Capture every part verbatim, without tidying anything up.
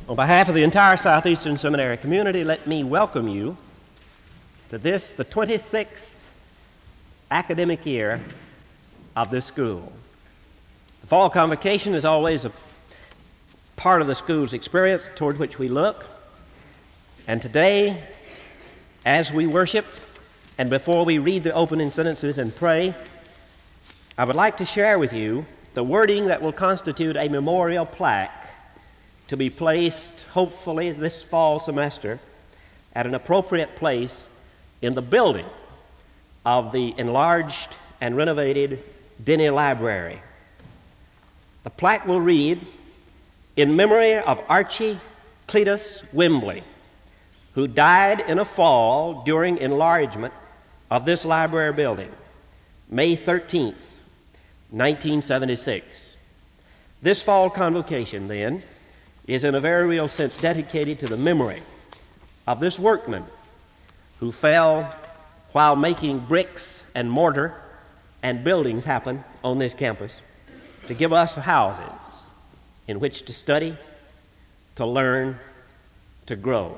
On behalf of the entire Southeastern Seminary community, let me welcome you to this, the twenty-sixth academic year of this school. The fall convocation is always a part of the school's experience toward which we look. And today, as we worship and before we read the opening sentences and pray, I would like to share with you the wording that will constitute a memorial plaque to be placed, hopefully, this fall semester at an appropriate place in the building of the enlarged and renovated Denny Library. The plaque will read, "In memory of Archie Cletus Wembley, who died in a fall during enlargement of this library building, May thirteenth, nineteen seventy-six. This fall convocation, then, is in a very real sense dedicated to the memory of this workman who fell while making bricks and mortar and buildings happen on this campus to give us houses in which to study, to learn, to grow.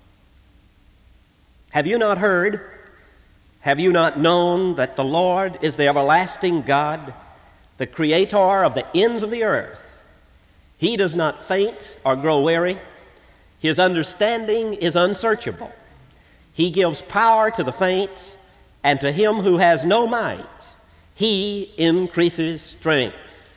Have you not heard? Have you not known that the Lord is the everlasting God, the creator of the ends of the earth? He does not faint or grow weary. His understanding is unsearchable. He gives power to the faint, and to him who has no might, he increases strength."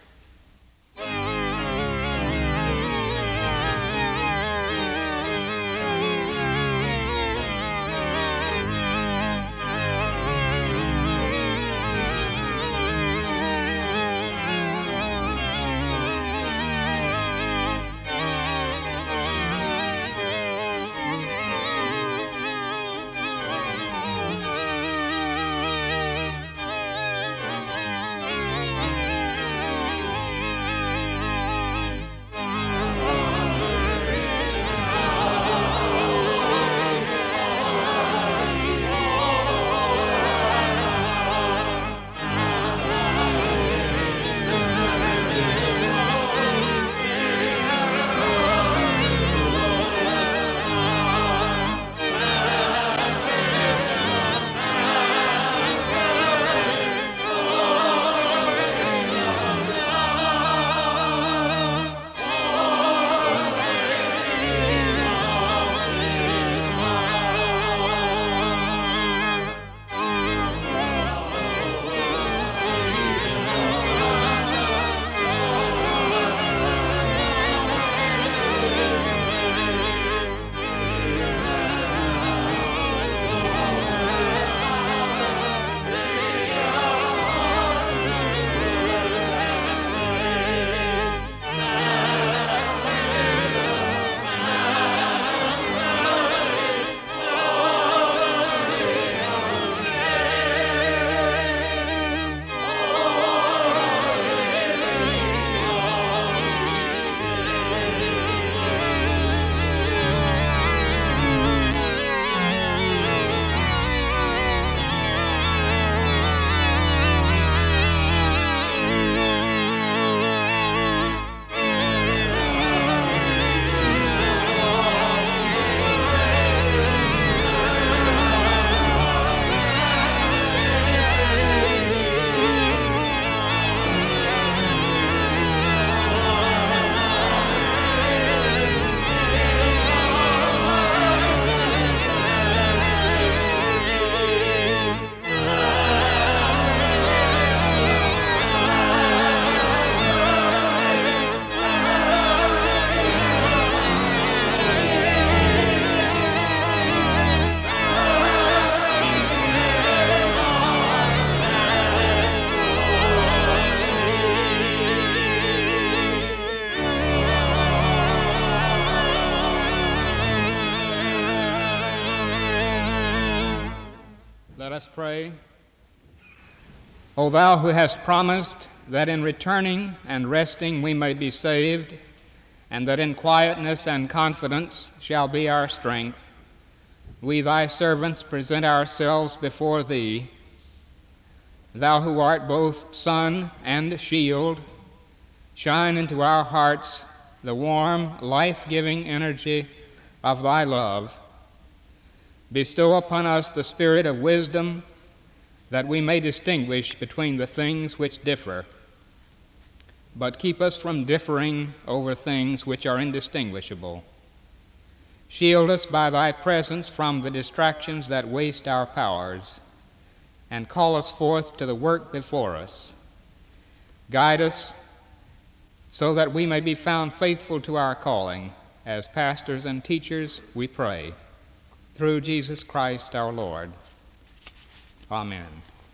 Let us pray. O thou who hast promised that in returning and resting we may be saved, and that in quietness and confidence shall be our strength, we thy servants present ourselves before thee. Thou who art both sun and shield, shine into our hearts the warm, life-giving energy of thy love. Bestow upon us the spirit of wisdom, that we may distinguish between the things which differ, but keep us from differing over things which are indistinguishable. Shield us by thy presence from the distractions that waste our powers, and call us forth to the work before us. Guide us so that we may be found faithful to our calling as pastors and teachers, we pray, through Jesus Christ our Lord. Amen.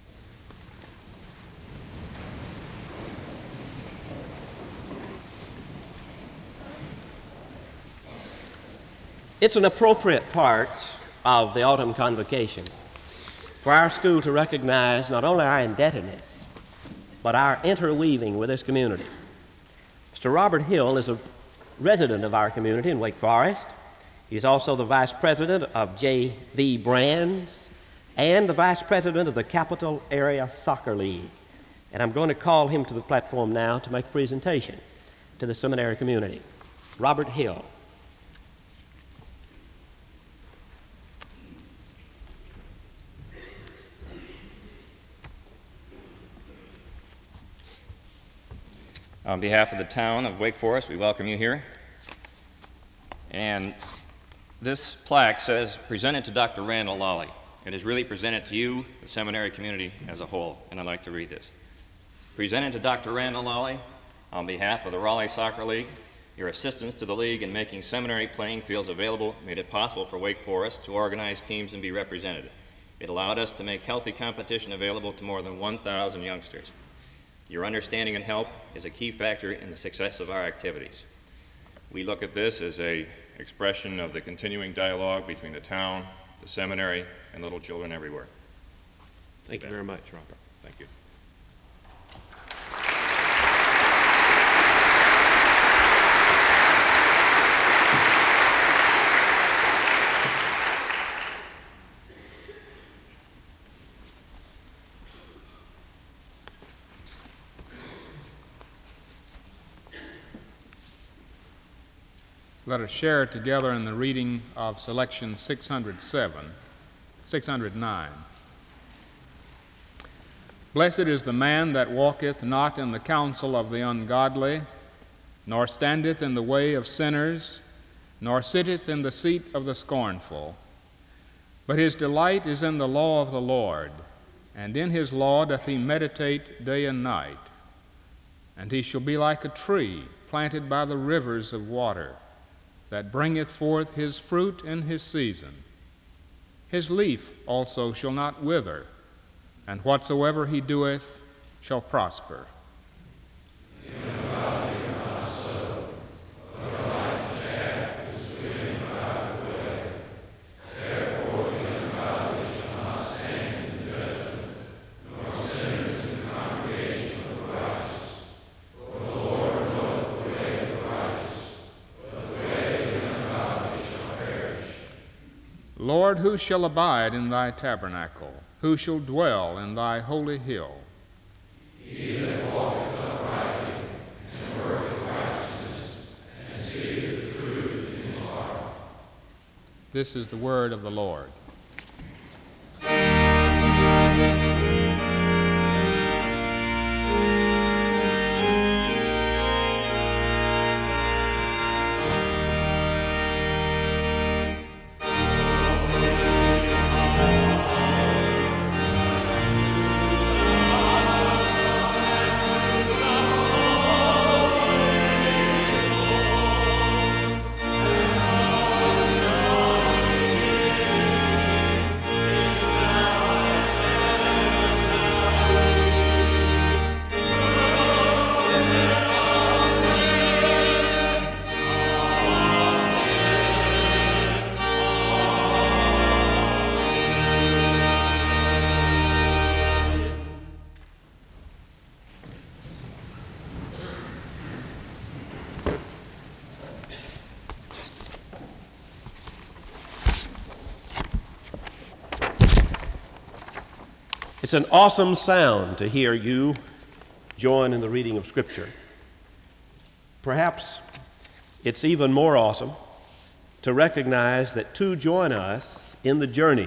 It's an appropriate part of the autumn convocation for our school to recognize not only our indebtedness, but our interweaving with this community. Mister Robert Hill is a resident of our community in Wake Forest. He's also the vice president of J V Brands and the vice president of the Capital Area Soccer League. And I'm going to call him to the platform now to make a presentation to the seminary community. Robert Hill. On behalf of the town of Wake Forest, we welcome you here. And this plaque says, presented to Doctor Randall Lawley. It is really presented to you, the seminary community as a whole, and I'd like to read this. Presented to Doctor Randall Lawley, on behalf of the Raleigh Soccer League, your assistance to the league in making seminary playing fields available made it possible for Wake Forest to organize teams and be represented. It allowed us to make healthy competition available to more than one thousand youngsters. Your understanding and help is a key factor in the success of our activities. We look at this as an expression of the continuing dialogue between the town, the seminary, and little children everywhere. Thank you very much, Robert. Thank you. Let us share together in the reading of selection six hundred seven, six hundred nine. Blessed is the man that walketh not in the counsel of the ungodly, nor standeth in the way of sinners, nor sitteth in the seat of the scornful. But his delight is in the law of the Lord, and in his law doth he meditate day and night. And he shall be like a tree planted by the rivers of water, that bringeth forth his fruit in his season. His leaf also shall not wither, and whatsoever he doeth shall prosper. Lord, who shall abide in thy tabernacle? Who shall dwell in thy holy hill? He that walketh uprightly, and worketh righteousness, and seeketh the truth in his heart. This is the word of the Lord. It's an awesome sound to hear you join in the reading of Scripture. Perhaps it's even more awesome to recognize that two join us in the journey.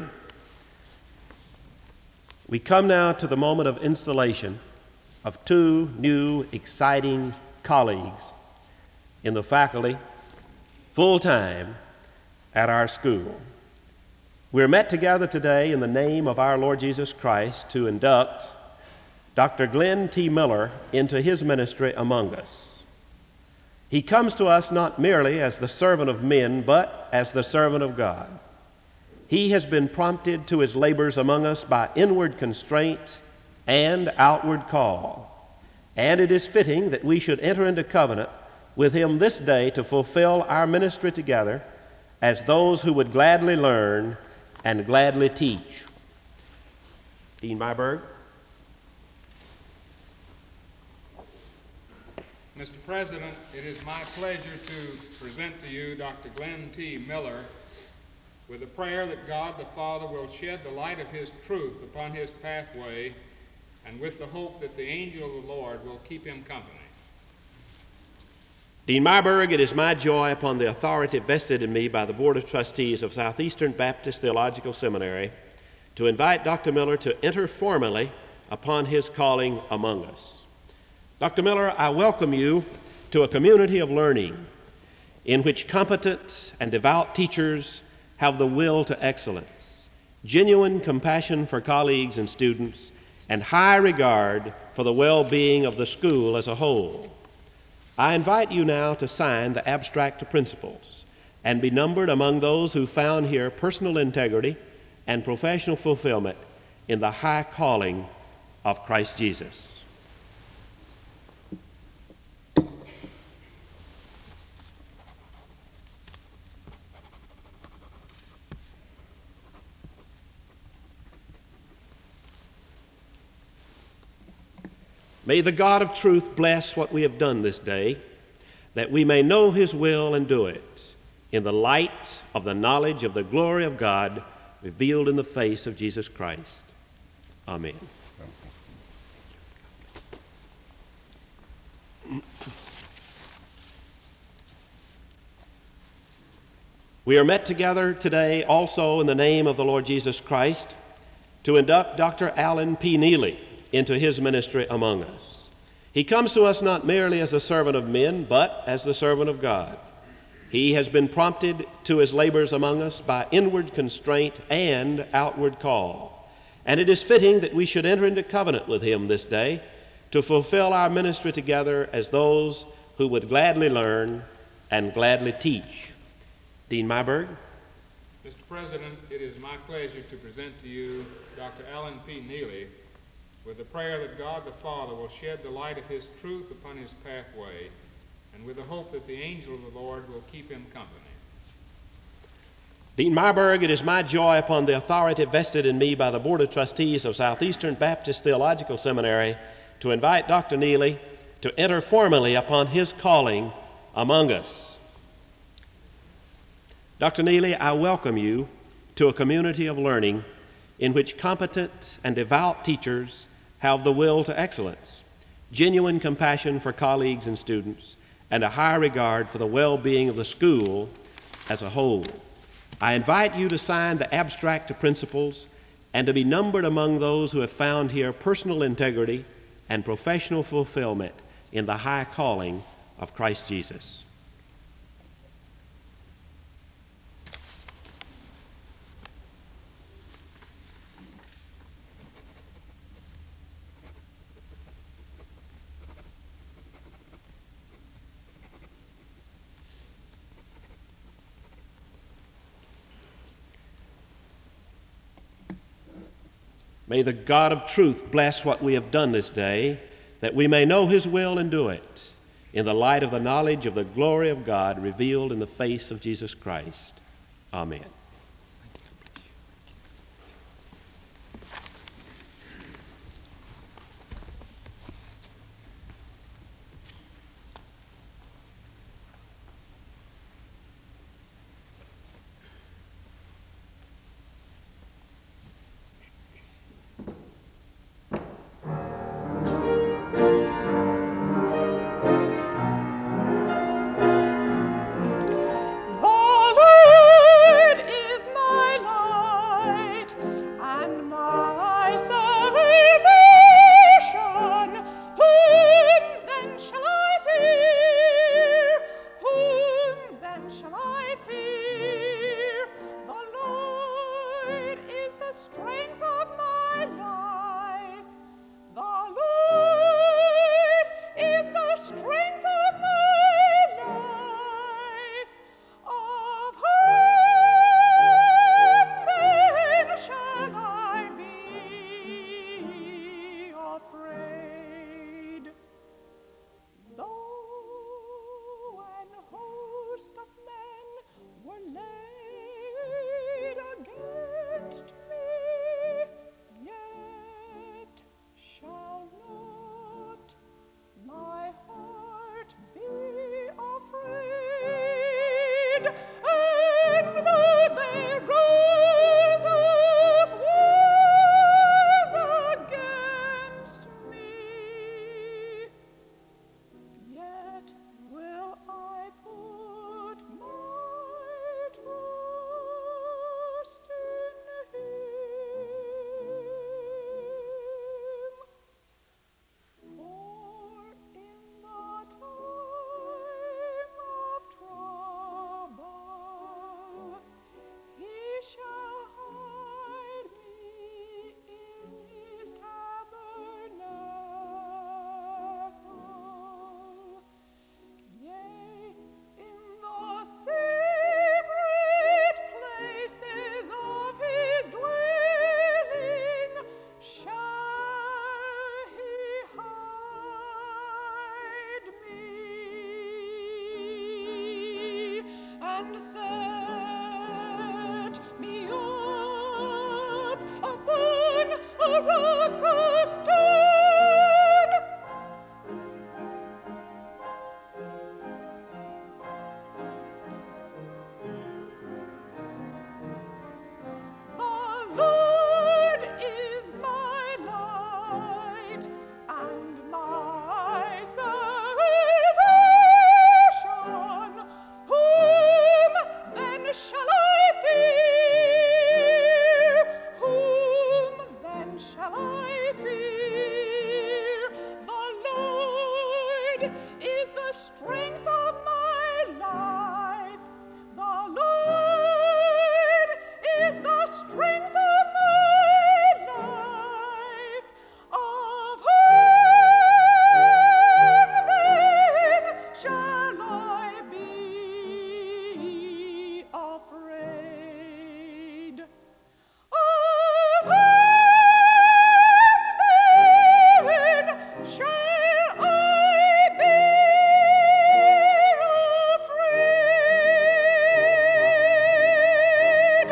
We come now to the moment of installation of two new, exciting colleagues in the faculty, full-time, at our school. We're met together today in the name of our Lord Jesus Christ to induct Doctor Glenn T. Miller into his ministry among us. He comes to us not merely as the servant of men, but as the servant of God. He has been prompted to his labors among us by inward constraint and outward call, and it is fitting that we should enter into covenant with him this day to fulfill our ministry together as those who would gladly learn and gladly teach. Dean Myberg. Mister President, it is my pleasure to present to you Doctor Glenn T. Miller with a prayer that God the Father will shed the light of his truth upon his pathway, and with the hope that the angel of the Lord will keep him company. Dean Myberg, it is my joy upon the authority vested in me by the Board of Trustees of Southeastern Baptist Theological Seminary to invite Doctor Miller to enter formally upon his calling among us. Doctor Miller, I welcome you to a community of learning in which competent and devout teachers have the will to excellence, genuine compassion for colleagues and students, and high regard for the well-being of the school as a whole. I invite you now to sign the abstract of principles and be numbered among those who found here personal integrity and professional fulfillment in the high calling of Christ Jesus. May the God of truth bless what we have done this day, that we may know his will and do it in the light of the knowledge of the glory of God revealed in the face of Jesus Christ. Amen. We are met together today also in the name of the Lord Jesus Christ to induct Doctor Alan P. Neely into his ministry among us. He comes to us not merely as the servant of men, but as the servant of God. He has been prompted to his labors among us by inward constraint and outward call, and it is fitting that we should enter into covenant with him this day to fulfill our ministry together as those who would gladly learn and gladly teach. Dean Myberg. Mister President, it is my pleasure to present to you Doctor Alan P. Neely with the prayer that God the Father will shed the light of his truth upon his pathway, and with the hope that the angel of the Lord will keep him company. Dean Myberg, it is my joy upon the authority vested in me by the Board of Trustees of Southeastern Baptist Theological Seminary to invite Doctor Neely to enter formally upon his calling among us. Doctor Neely, I welcome you to a community of learning in which competent and devout teachers have the will to excellence, genuine compassion for colleagues and students, and a high regard for the well-being of the school as a whole. I invite you to sign the abstract of principles and to be numbered among those who have found here personal integrity and professional fulfillment in the high calling of Christ Jesus. May the God of truth bless what we have done this day, that we may know his will and do it in the light of the knowledge of the glory of God revealed in the face of Jesus Christ. Amen. set me up upon a rock of stone. The Lord is my light and my salvation. Whom then shall I fear? Whom then shall I fear? The Lord is the strength of my life. The Lord is the strength of my life. Of whom then shall I be afraid? Of whom then shall I be afraid?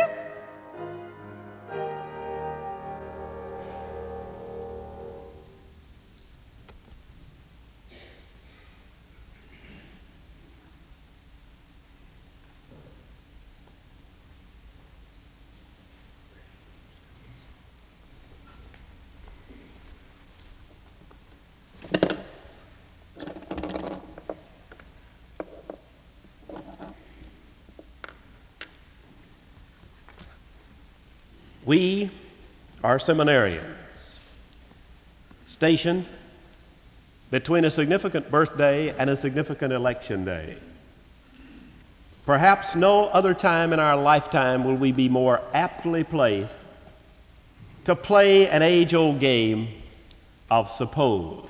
We are seminarians, stationed between a significant birthday and a significant election day. Perhaps no other time in our lifetime will we be more aptly placed to play an age-old game of suppose.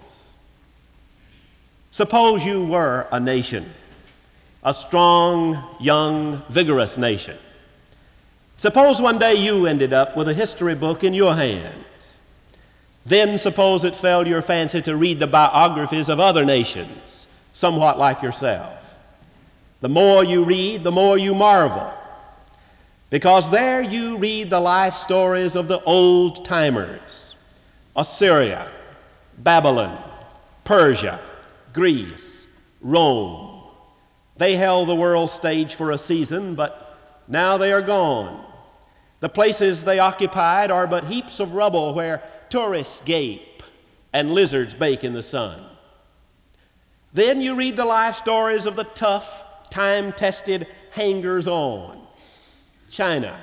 Suppose you were a nation, a strong, young, vigorous nation. Suppose one day you ended up with a history book in your hand. Then suppose it fell your fancy to read the biographies of other nations, somewhat like yourself. The more you read, the more you marvel, because there you read the life stories of the old timers: Assyria, Babylon, Persia, Greece, Rome. They held the world stage for a season, but now they are gone. The places they occupied are but heaps of rubble where tourists gape and lizards bake in the sun. Then you read the life stories of the tough, time-tested hangers-on: China,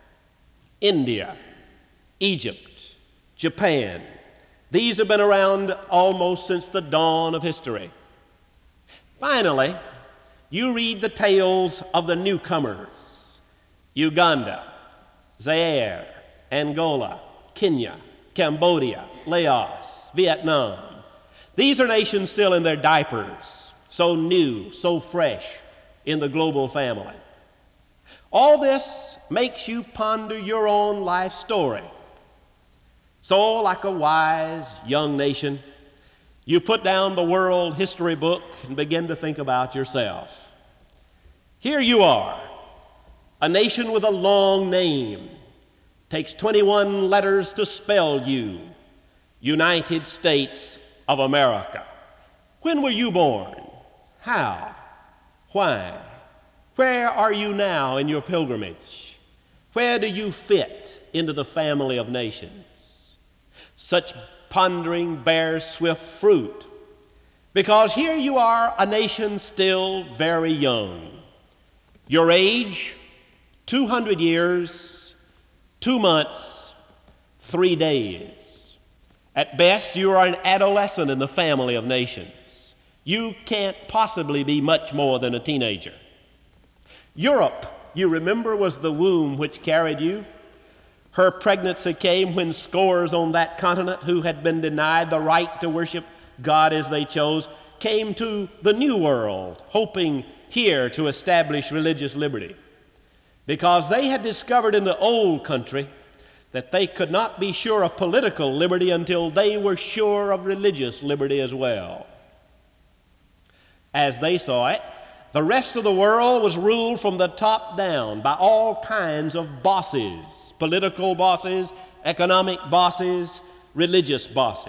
India, Egypt, Japan. These have been around almost since the dawn of history. Finally, you read the tales of the newcomers: Uganda, Zaire, Angola, Kenya, Cambodia, Laos, Vietnam. These are nations still in their diapers, so new, so fresh in the global family. All this makes you ponder your own life story. So, like a wise young nation, you put down the world history book and begin to think about yourself. Here you are, a nation with a long name. Takes twenty-one letters to spell you. United States of America. When were you born? How? Why? Where are you now in your pilgrimage? Where do you fit into the family of nations? Such pondering bears swift fruit, because here you are, a nation still very young. Your age, two hundred years, two months, three days. At best, you are an adolescent in the family of nations. You can't possibly be much more than a teenager. Europe, you remember, was the womb which carried you. Her pregnancy came when scores on that continent who had been denied the right to worship God as they chose came to the New World, hoping here to establish religious liberty, because they had discovered in the old country that they could not be sure of political liberty until they were sure of religious liberty as well. As they saw it, The rest of the world was ruled from the top down by all kinds of bosses, political bosses, economic bosses, religious bosses.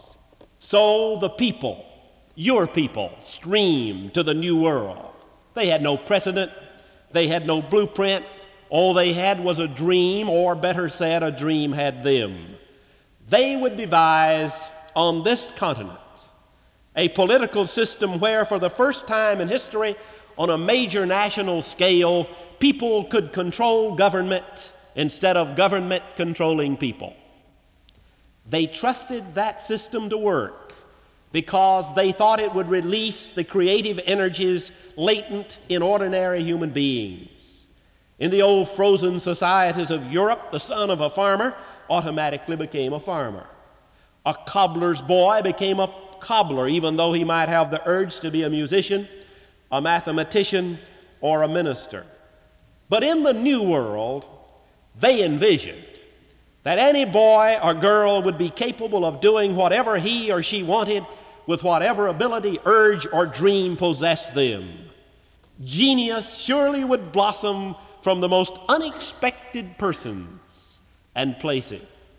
So the people, your people, streamed to the new world. They had no precedent, they had no blueprint. All they had was a dream, or better said, a dream had them. They would devise on this continent a political system where, for the first time in history, on a major national scale, people could control government instead of government controlling people. They trusted that system to work because they thought it would release the creative energies latent in ordinary human beings. In the old frozen societies of Europe, the son of a farmer automatically became a farmer. A cobbler's boy became a cobbler, even though he might have the urge to be a musician, a mathematician, or a minister. But in the new world, they envisioned that any boy or girl would be capable of doing whatever he or she wanted with whatever ability, urge, or dream possessed them. Genius surely would blossom from the most unexpected persons and places.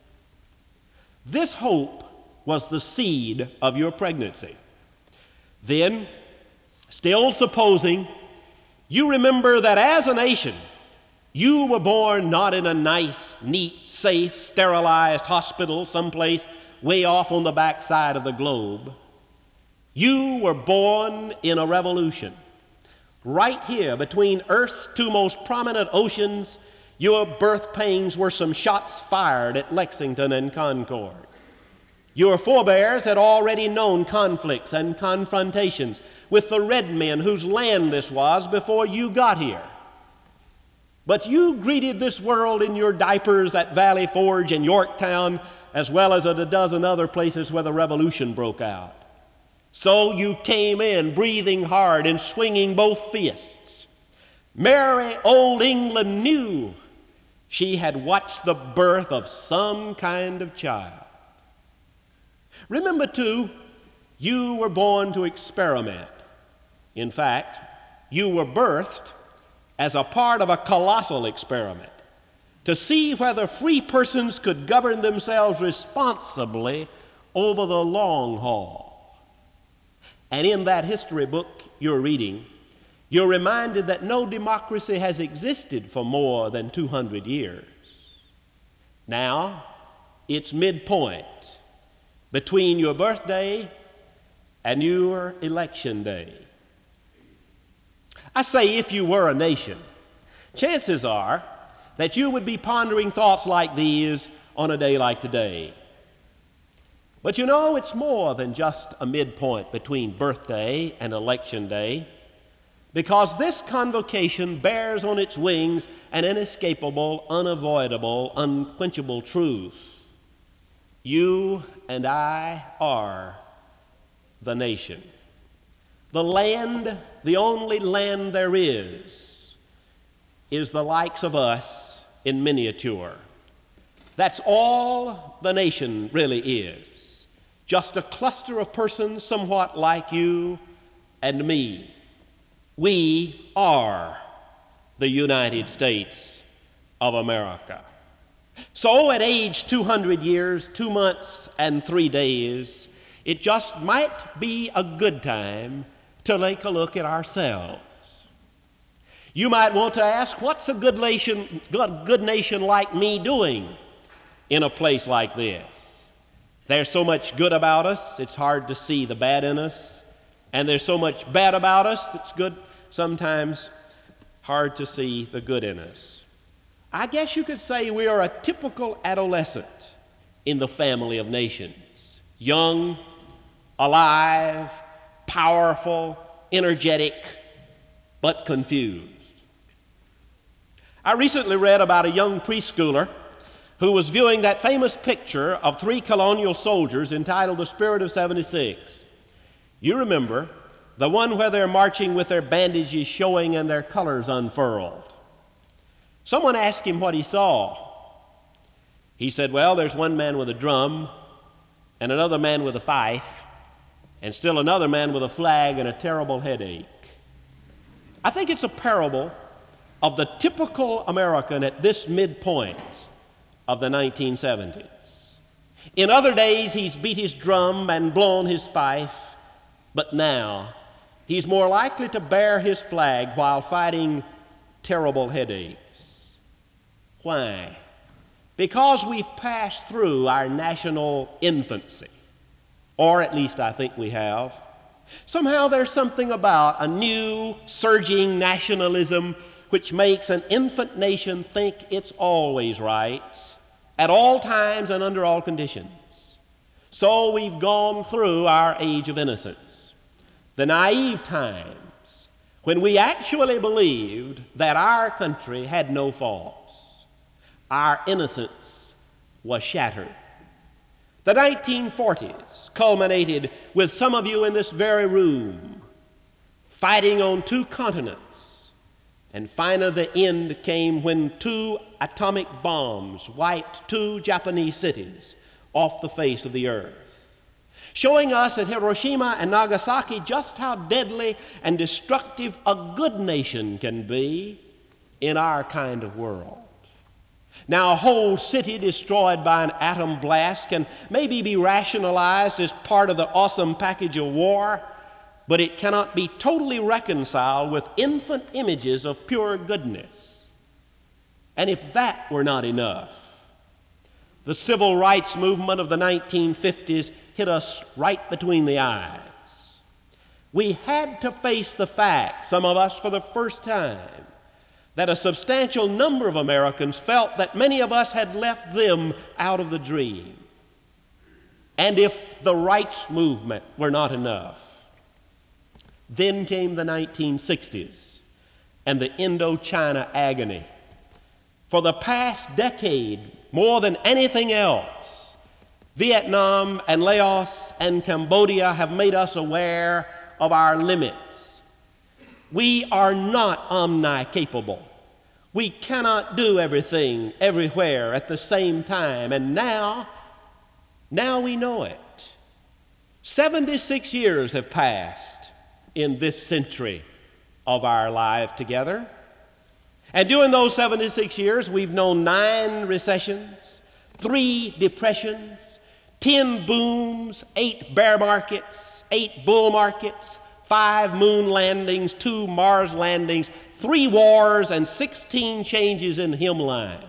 This hope was the seed of your pregnancy. Then, still supposing, you remember that as a nation, you were born not in a nice, neat, safe, sterilized hospital someplace way off on the backside of the globe. You were born in a revolution. Right here between Earth's two most prominent oceans, your birth pains were some shots fired at Lexington and Concord. Your forebears had already known conflicts and confrontations with the red men whose land this was before you got here. But you greeted this world in your diapers at Valley Forge and Yorktown, as well as at a dozen other places where the revolution broke out. So you came in breathing hard and swinging both fists. Merry old England knew she had watched the birth of some kind of child. Remember, too, you were born to experiment. In fact, you were birthed as a part of a colossal experiment to see whether free persons could govern themselves responsibly over the long haul. And in that history book you're reading, you're reminded that no democracy has existed for more than two hundred years. Now, it's midpoint between your birthday and your election day. I say if you were a nation, chances are that you would be pondering thoughts like these on a day like today. But you know, it's more than just a midpoint between birthday and election day, because this convocation bears on its wings an inescapable, unavoidable, unquenchable truth. You and I are the nation. The land, the only land there is, is the likes of us in miniature. That's all the nation really is. Just a cluster of persons somewhat like you and me. We are the United States of America. So at age two hundred years, two months, and three days, it just might be a good time to take a look at ourselves. You might want to ask, what's a good nation, good, good nation like me doing in a place like this? There's so much good about us, it's hard to see the bad in us. And there's so much bad about us that's good, sometimes hard to see the good in us. I guess you could say we are a typical adolescent in the family of nations. Young, alive, powerful, energetic, but confused. I recently read about a young preschooler who was viewing that famous picture of three colonial soldiers entitled The Spirit of seventy-six. You remember, the one where they're marching with their bandages showing and their colors unfurled. Someone asked him what he saw. He said, well, there's one man with a drum, and another man with a fife, and still another man with a flag and a terrible headache. I think it's a parable of the typical American at this midpoint of the nineteen seventies. In other days, he's beat his drum and blown his fife, but now he's more likely to bear his flag while fighting terrible headaches. Why? Because we've passed through our national infancy, or at least I think we have. Somehow there's something about a new, surging nationalism which makes an infant nation think it's always right, at all times and under all conditions. So we've gone through our age of innocence, the naive times when we actually believed that our country had no faults. Our innocence was shattered. The nineteen forties culminated with some of you in this very room fighting on two continents. And finally, the end came when two atomic bombs wiped two Japanese cities off the face of the earth, showing us at Hiroshima and Nagasaki just how deadly and destructive a good nation can be in our kind of world. Now, a whole city destroyed by an atom blast can maybe be rationalized as part of the awesome package of war, but it cannot be totally reconciled with infant images of pure goodness. And if that were not enough, the civil rights movement of the nineteen fifties hit us right between the eyes. We had to face the fact, some of us for the first time, that a substantial number of Americans felt that many of us had left them out of the dream. And if the rights movement were not enough, then came the nineteen sixties and the Indochina agony. For the past decade, more than anything else, Vietnam and Laos and Cambodia have made us aware of our limits. We are not omni-capable. We cannot do everything everywhere at the same time, and now, now we know it. seventy-six years have passed in this century of our life together. And during those seventy-six years, we've known nine recessions, three depressions, ten booms, eight bear markets, eight bull markets, five moon landings, two Mars landings, three wars, and sixteen changes in hymnlines.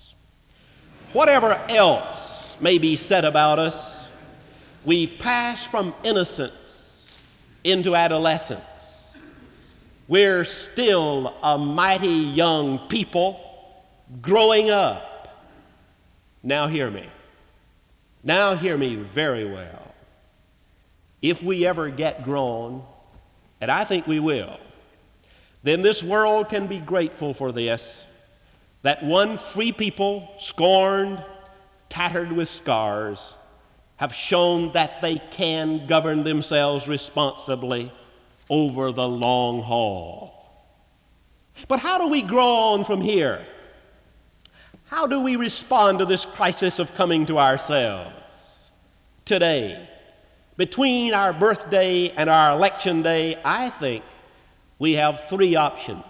Whatever else may be said about us, we've passed from innocence into adolescence. We're still a mighty young people growing up. Now hear me. Now hear me very well. If we ever get grown, and I think we will, then this world can be grateful for this, that one free people, scorned, tattered with scars, have shown that they can govern themselves responsibly over the long haul. But how do we grow on from here? How do we respond to this crisis of coming to ourselves? Today, between our birthday and our election day, I think we have three options.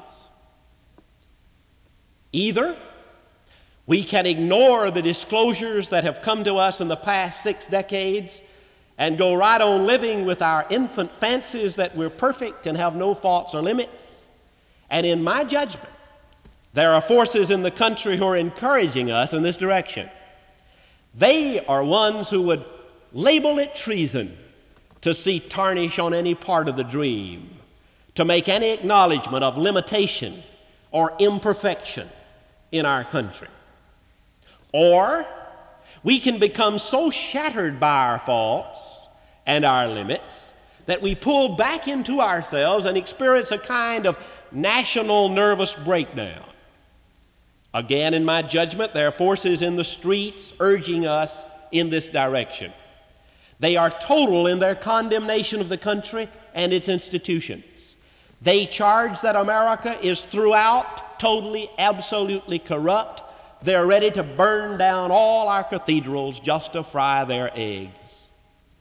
Either we can ignore the disclosures that have come to us in the past six decades and go right on living with our infant fancies that we're perfect and have no faults or limits. And in my judgment, there are forces in the country who are encouraging us in this direction. They are ones who would label it treason to see tarnish on any part of the dream, to make any acknowledgement of limitation or imperfection in our country. Or we can become so shattered by our faults and our limits that we pull back into ourselves and experience a kind of national nervous breakdown. Again, in my judgment, there are forces in the streets urging us in this direction. They are total in their condemnation of the country and its institutions. They charge that America is throughout totally, absolutely corrupt. They're ready to burn down all our cathedrals just to fry their eggs.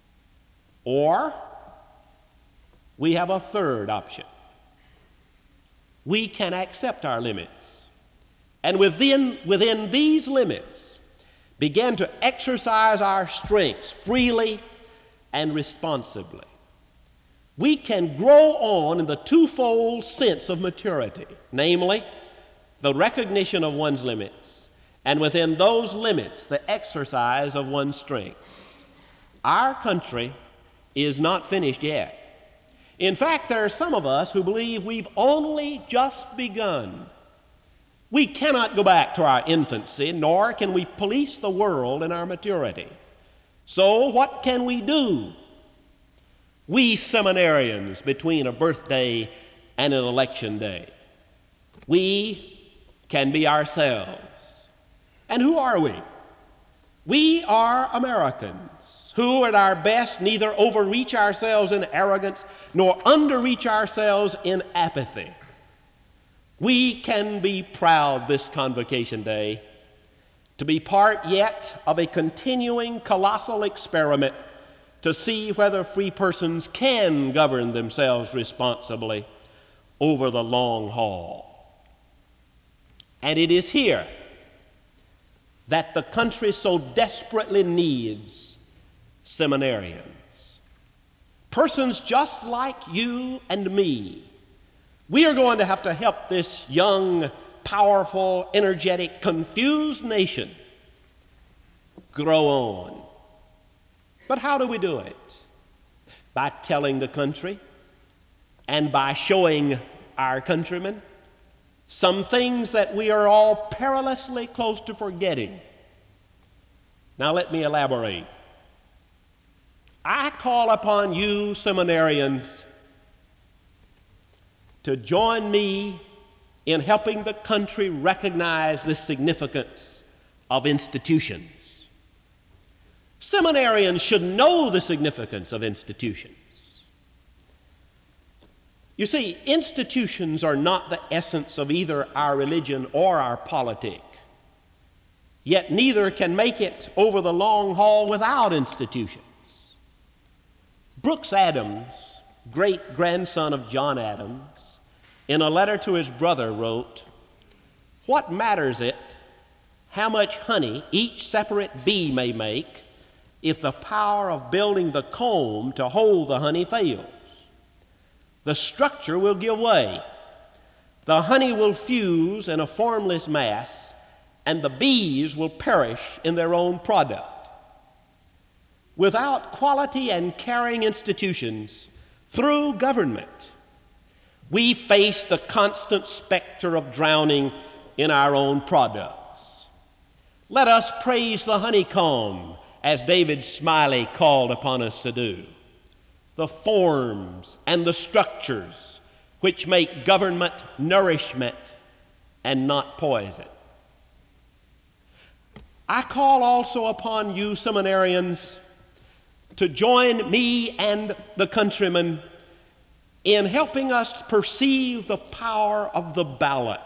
Or we have a third option. we can accept our limits, and within, within these limits, begin to exercise our strengths freely and responsibly. We can grow on in the twofold sense of maturity, namely, the recognition of one's limits, and within those limits, the exercise of one's strength. Our country is not finished yet. In fact, there are some of us who believe we've only just begun. We cannot go back to our infancy, nor can we police the world in our maturity. So what can we do? We seminarians between a birthday and an election day. We can be ourselves. And who are we? We are Americans who at our best neither overreach ourselves in arrogance nor underreach ourselves in apathy. We can be proud this Convocation Day to be part yet of a continuing colossal experiment to see whether free persons can govern themselves responsibly over the long haul. And it is here that the country so desperately needs seminarians. Persons just like you and me. We are going to have to help this young, powerful, energetic, confused nation grow on. But how do we do it? By telling the country and by showing our countrymen some things that we are all perilously close to forgetting. Now let me elaborate. I call upon you seminarians to join me in helping the country recognize the significance of institutions. Seminarians should know the significance of institutions. You see, institutions are not the essence of either our religion or our politic. Yet neither can make it over the long haul without institutions. Brooks Adams, great-grandson of John Adams, in a letter to his brother wrote, "What matters it how much honey each separate bee may make if the power of building the comb to hold the honey fails? The structure will give way, the honey will fuse in a formless mass, and the bees will perish in their own product. Without quality and caring institutions through government, we face the constant specter of drowning in our own products. Let us praise the honeycomb, as David Smiley called upon us to do, the forms and the structures which make government nourishment and not poison." I call also upon you seminarians to join me and the countrymen in helping us perceive the power of the ballot.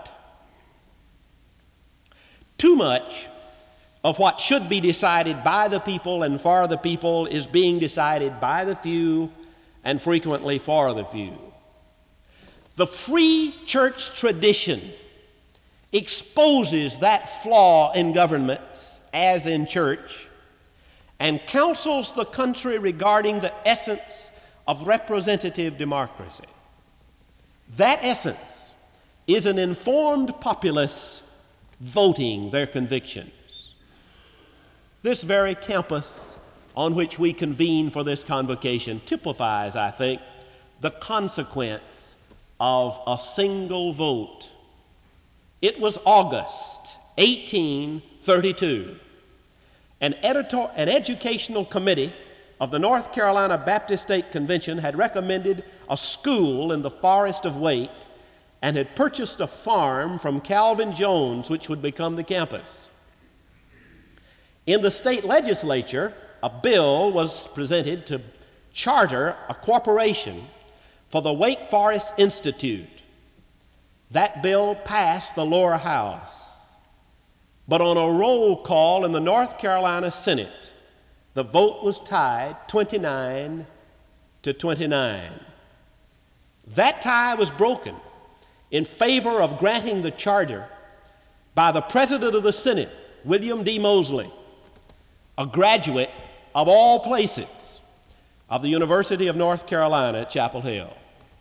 Too much of what should be decided by the people and for the people is being decided by the few and frequently for the few. The free church tradition exposes that flaw in government as in church and counsels the country regarding the essence of representative democracy. That essence is an informed populace voting their convictions. This very campus on which we convene for this convocation typifies, I think, the consequence of a single vote. It was August eighteen thirty-two. An, editor, an educational committee of the North Carolina Baptist State Convention had recommended a school in the Forest of Wake and had purchased a farm from Calvin Jones, which would become the campus. In the state legislature, a bill was presented to charter a corporation for the Wake Forest Institute. That bill passed the lower house. But on a roll call in the North Carolina Senate, the vote was tied twenty-nine to twenty-nine. That tie was broken in favor of granting the charter by the President of the Senate, William D. Moseley, a graduate of all places of the University of North Carolina at Chapel Hill.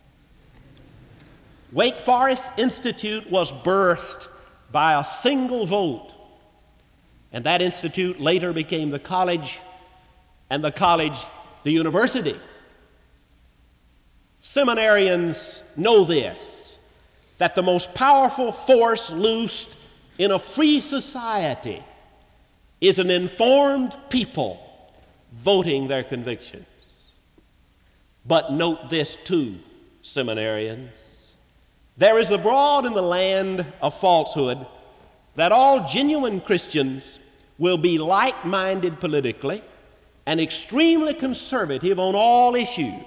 Wake Forest Institute was birthed by a single vote, and that institute later became the college, and the college the university. Seminarians know this, that the most powerful force loosed in a free society is an informed people voting their convictions. But note this too, seminarians. There is abroad in the land of falsehood that all genuine Christians will be like-minded politically and extremely conservative on all issues.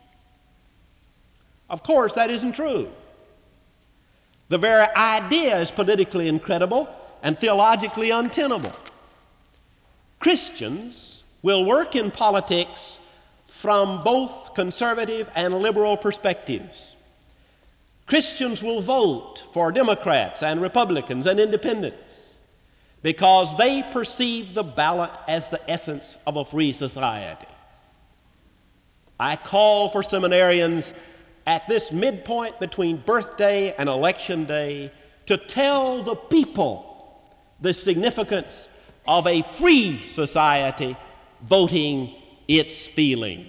Of course, that isn't true. The very idea is politically incredible and theologically untenable. Christians will work in politics from both conservative and liberal perspectives. Christians will vote for Democrats and Republicans and independents because they perceive the ballot as the essence of a free society. I call for seminarians at this midpoint between birthday and election day to tell the people the significance of a free society voting its feelings.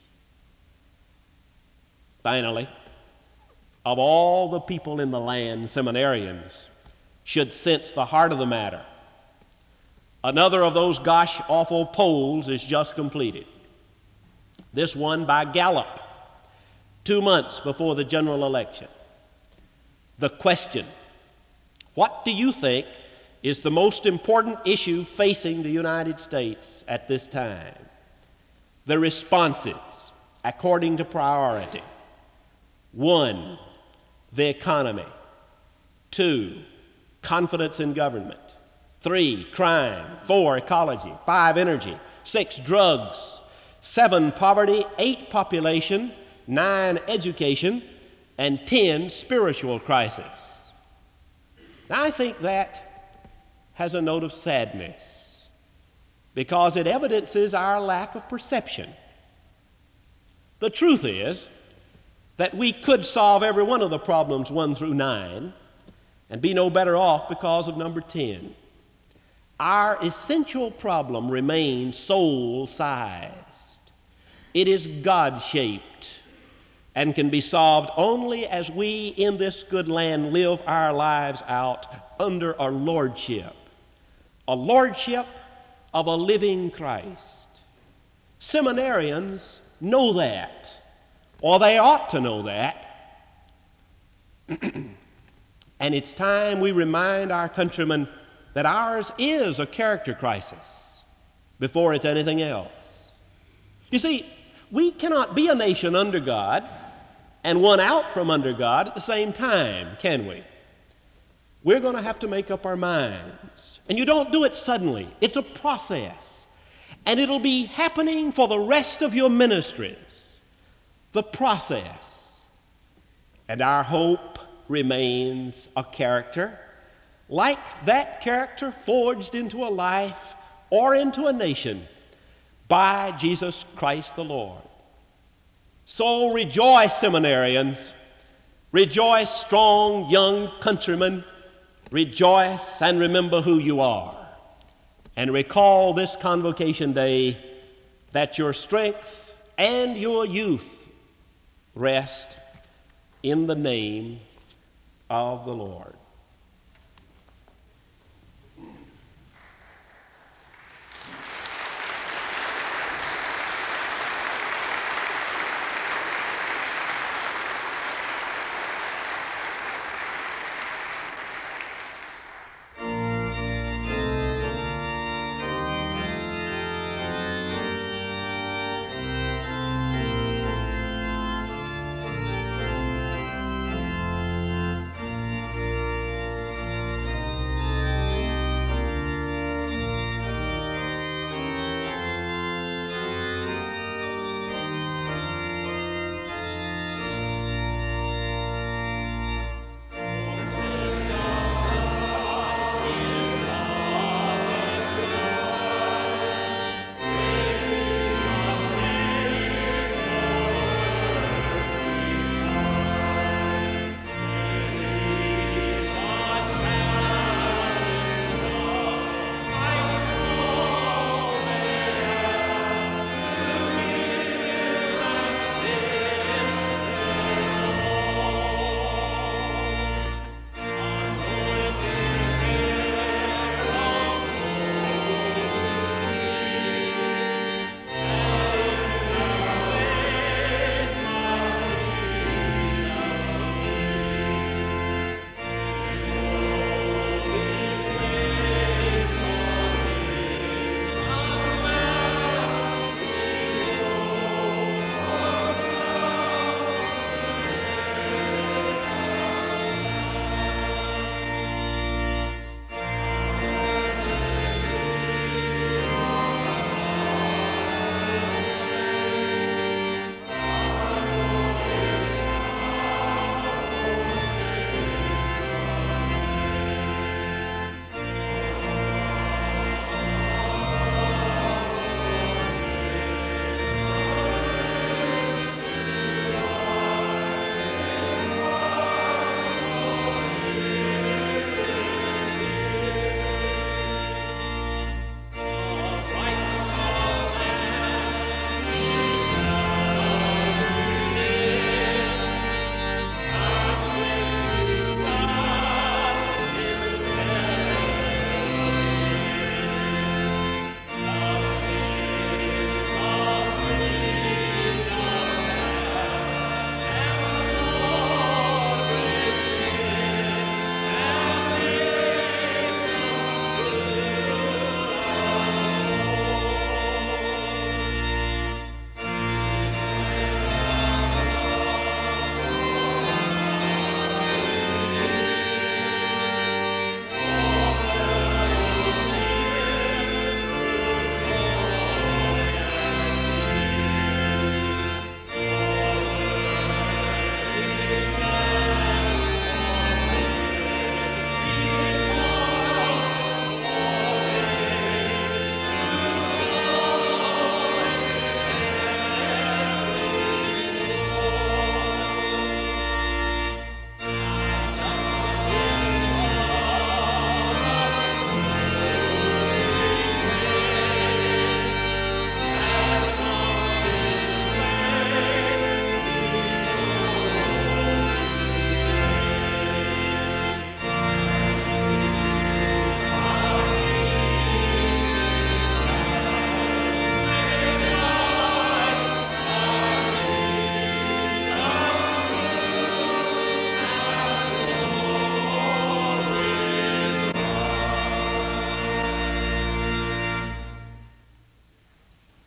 Finally, of all the people in the land, seminarians should sense the heart of the matter. Another of those gosh awful polls is just completed. This one by Gallup, two months before the general election. The question, what do you think is the most important issue facing the United States at this time? The responses, according to priority. One, the economy. Two, confidence in government. Three, crime. Four, ecology. Five, energy. Six, drugs. Seven, poverty. Eight, population. Nine, education. And ten, spiritual crisis. Now, I think that has a note of sadness because it evidences our lack of perception. The truth is that we could solve every one of the problems one through nine and be no better off because of number ten. Our essential problem remains soul-sized. It is God-shaped and can be solved only as we in this good land live our lives out under a lordship, a lordship of a living Christ. Seminarians know that, or they ought to know that. And it's time we remind our countrymen that ours is a character crisis before it's anything else. You see, we cannot be a nation under God and one out from under God at the same time, can we? We're going to have to make up our minds. And you don't do it suddenly. It's a process. And it'll be happening for the rest of your ministries. The process. And our hope remains a character, like that character forged into a life or into a nation by Jesus Christ the Lord. So rejoice, seminarians. Rejoice, strong young countrymen. Rejoice and remember who you are. And recall this convocation day that your strength and your youth rest in the name of the Lord.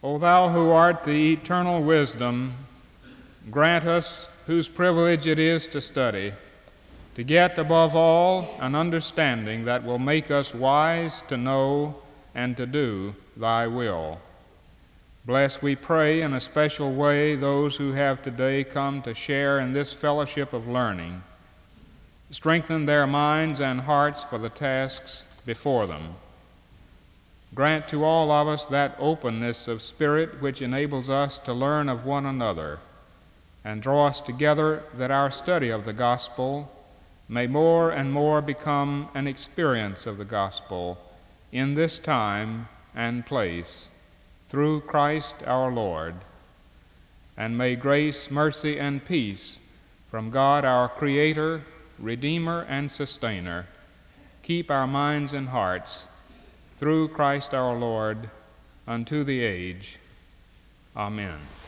O thou who art the eternal wisdom, grant us, whose privilege it is to study, to get above all an understanding that will make us wise to know and to do thy will. Bless, we pray, in a special way those who have today come to share in this fellowship of learning. Strengthen their minds and hearts for the tasks before them. Grant to all of us that openness of spirit which enables us to learn of one another, and draw us together that our study of the gospel may more and more become an experience of the gospel in this time and place, through Christ our Lord. And may grace, mercy, and peace from God our Creator, Redeemer, and Sustainer keep our minds and hearts, through Christ our Lord, unto the age. Amen.